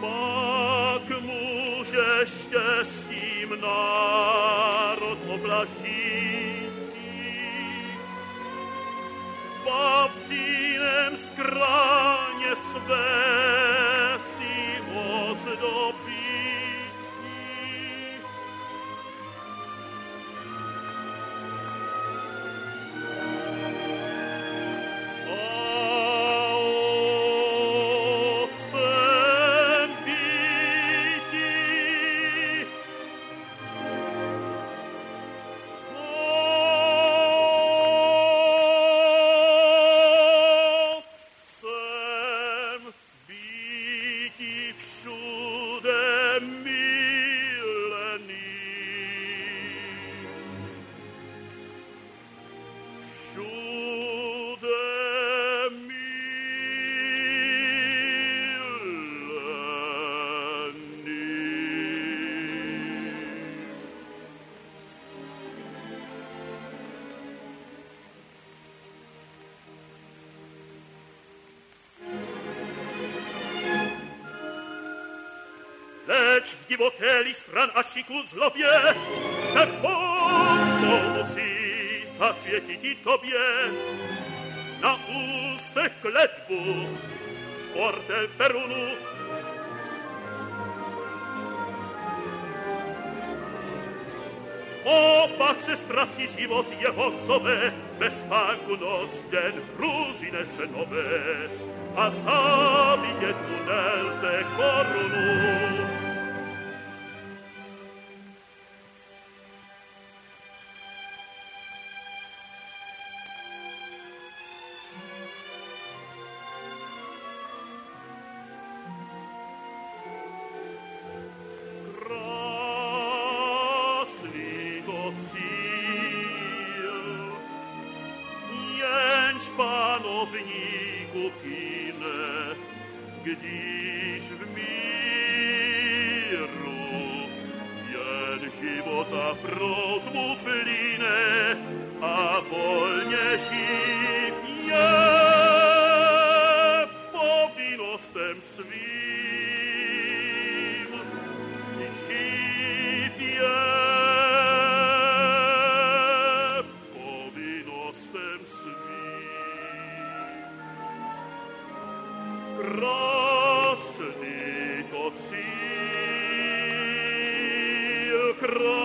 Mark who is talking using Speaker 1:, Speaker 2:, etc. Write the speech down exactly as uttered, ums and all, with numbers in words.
Speaker 1: Pak může štěstím národ oblažit. Babcinem skráně své si ozdobí. Lecz w diwoteli stran Asiku zlobie se pomstą musi zaswiecić i tobie na ustech kletwu portel perunu. Opatrze strasi żywot jego sobie bez spanku noc dzień różine se nowe, a zabije tunelce korunu. Panowniku kinę, gdyż w miru jen żywota prąd mu płynie, a wolnie siwnie powinnostem swym. Siwnie powinnostem swym. Krasny to cil, krasny